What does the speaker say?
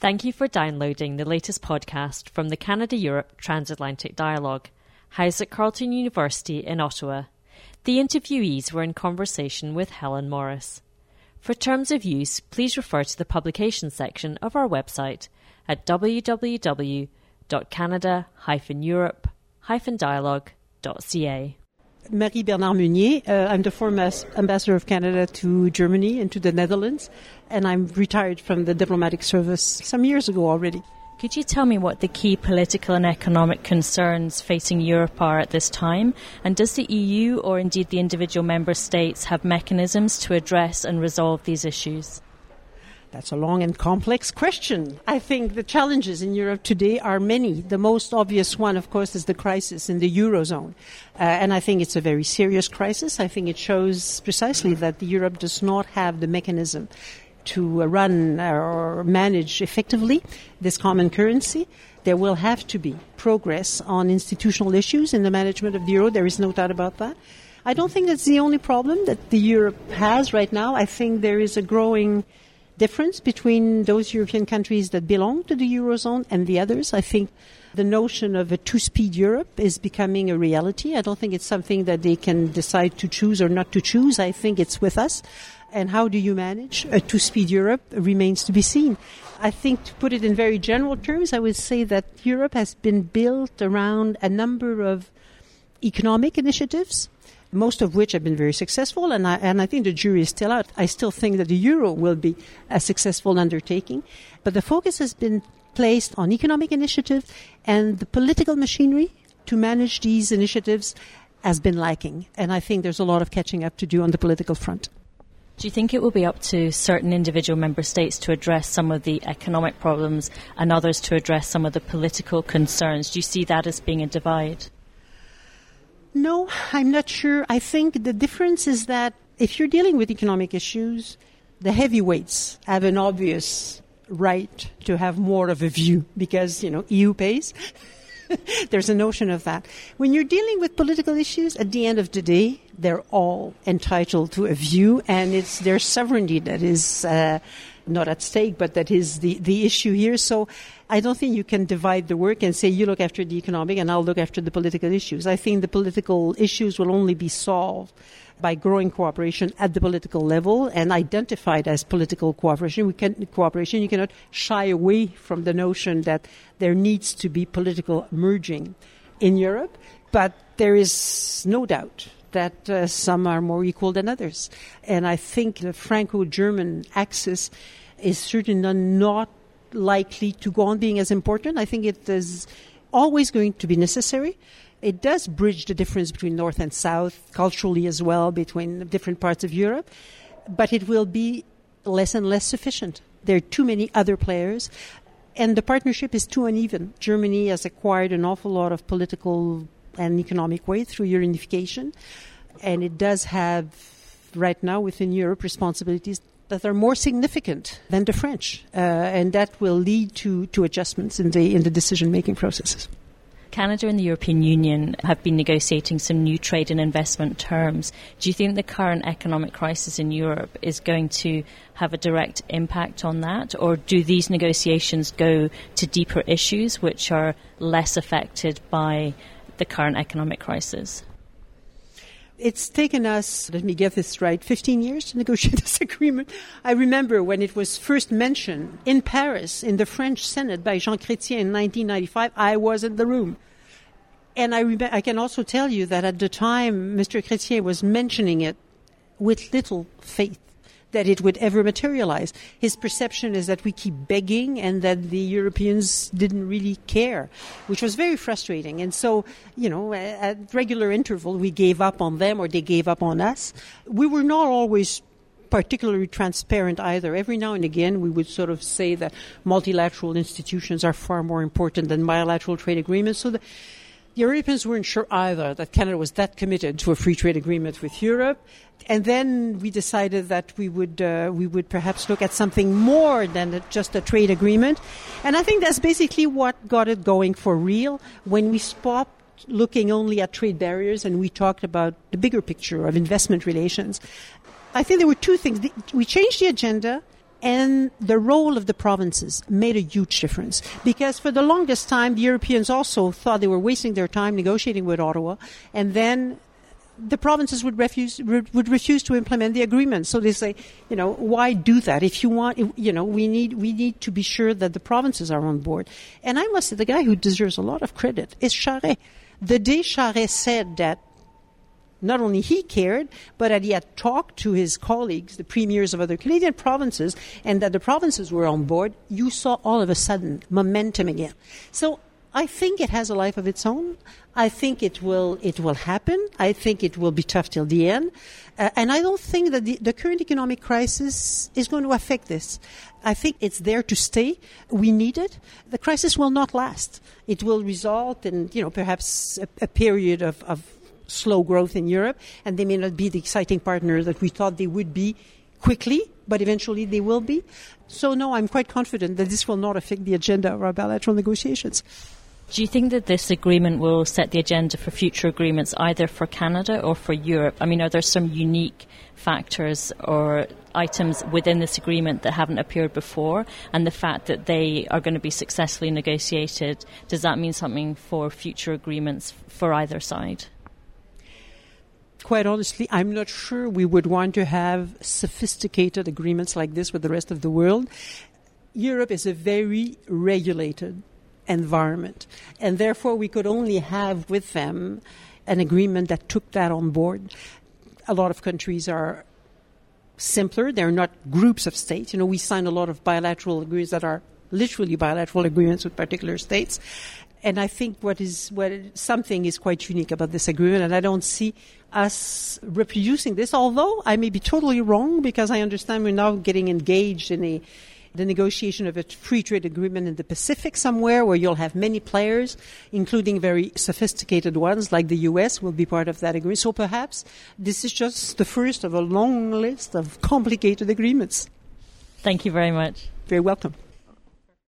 Thank you for downloading the latest podcast from the Canada-Europe Transatlantic Dialogue, housed at Carleton University in Ottawa. The interviewees were in conversation with Helen Morris. For terms of use, please refer to the publication section of our website at www.canada-europe-dialogue.ca. Marie Bernard Meunier. I'm the former ambassador of Canada to Germany and to the Netherlands, and I'm retired from the diplomatic service some years ago already. Could you tell me what the key political and economic concerns facing Europe are at this time? And does the EU, or indeed the individual member states, have mechanisms to address and resolve these issues? That's a long and complex question. I think the challenges in Europe today are many. The most obvious one, of course, is the crisis in the Eurozone. And I think it's a very serious crisis. I think it shows precisely that Europe does not have the mechanism to run or manage effectively this common currency. There will have to be progress on institutional issues in the management of the euro. There is no doubt about that. I don't think that's the only problem that the Europe has right now. I think there is a growing difference between those European countries that belong to the Eurozone and the others. I think the notion of a two-speed Europe is becoming a reality. I don't think it's something that they can decide to choose or not to choose. I think it's with us. And how do you manage a two-speed Europe remains to be seen. I think, to put it in very general terms, I would say that Europe has been built around a number of economic initiatives, most of which have been very successful, and I think the jury is still out. I still think that the euro will be a successful undertaking, but the focus has been placed on economic initiatives, and the political machinery to manage these initiatives has been lacking, and I think there's a lot of catching up to do on the political front. Do you think it will be up to certain individual member states to address some of the economic problems and others to address some of the political concerns? Do you see that as being a divide? No, I'm not sure. I think the difference is that if you're dealing with economic issues, the heavyweights have an obvious right to have more of a view because, EU pays. There's a notion of that. When you're dealing with political issues, at the end of the day, they're all entitled to a view, and it's their sovereignty that is not at stake, but that is the issue here. So I don't think you can divide the work and say you look after the economic and I'll look after the political issues. I think the political issues will only be solved by growing cooperation at the political level and identified as political cooperation. You cannot shy away from the notion that there needs to be political merging in Europe, but there is no doubt that some are more equal than others. And I think the Franco-German axis is certainly not likely to go on being as important. I think it is always going to be necessary. It does bridge the difference between North and South, culturally as well, between different parts of Europe, but it will be less and less sufficient. There are too many other players, and the partnership is too uneven. Germany has acquired an awful lot of political and economic weight through unification, and it does have right now within Europe responsibilities that are more significant than the French, and that will lead to adjustments in the decision-making processes. Canada and the European Union have been negotiating some new trade and investment terms. Do you think the current economic crisis in Europe is going to have a direct impact on that, or do these negotiations go to deeper issues which are less affected by the current economic crisis? It's taken us, let me get this right, 15 years to negotiate this agreement. I remember when it was first mentioned in Paris in the French Senate by Jean Chrétien in 1995, I was in the room. And I can also tell you that at the time, Mr. Chrétien was mentioning it with little faith that it would ever materialize. His perception is that we keep begging and that the Europeans didn't really care, which was very frustrating. And so, at regular interval, we gave up on them or they gave up on us. We were not always particularly transparent either. Every now and again, we would sort of say that multilateral institutions are far more important than bilateral trade agreements. So the Europeans weren't sure either that Canada was that committed to a free trade agreement with Europe. And then we decided that we would perhaps look at something more than just a trade agreement. And I think that's basically what got it going for real when we stopped looking only at trade barriers and we talked about the bigger picture of investment relations. I think there were two things. We changed the agenda And the role of the provinces made a huge difference, because for the longest time, the Europeans also thought they were wasting their time negotiating with Ottawa, and then the provinces would refuse to implement the agreement. So they say, why do that? If you want, we need to be sure that the provinces are on board. And I must say, the guy who deserves a lot of credit is Charest. The day Charest said that not only he cared, but that he had talked to his colleagues, the premiers of other Canadian provinces, and that the provinces were on board, you saw all of a sudden momentum again. So I think it has a life of its own. I think it will happen. I think it will be tough till the end. And I don't think that the current economic crisis is going to affect this. I think it's there to stay. We need it. The crisis will not last. It will result in, perhaps a period of slow growth in Europe, and they may not be the exciting partner that we thought they would be quickly, but eventually they will be. So no, I'm quite confident that this will not affect the agenda of our bilateral negotiations. Do you think that this agreement will set the agenda for future agreements either for Canada or for Europe? I mean, are there some unique factors or items within this agreement that haven't appeared before? And the fact that they are going to be successfully negotiated, does that mean something for future agreements for either side? Quite honestly, I'm not sure we would want to have sophisticated agreements like this with the rest of the world. Europe is a very regulated environment, and therefore we could only have with them an agreement that took that on board. A lot of countries are simpler. They're not groups of states. We sign a lot of bilateral agreements that are literally bilateral agreements with particular states. And I think something is quite unique about this agreement, and I don't see us reproducing this, although I may be totally wrong, because I understand we're now getting engaged in the negotiation of a free trade agreement in the Pacific somewhere, where you'll have many players, including very sophisticated ones like the U.S. will be part of that agreement. So perhaps this is just the first of a long list of complicated agreements. Thank you very much. Very welcome.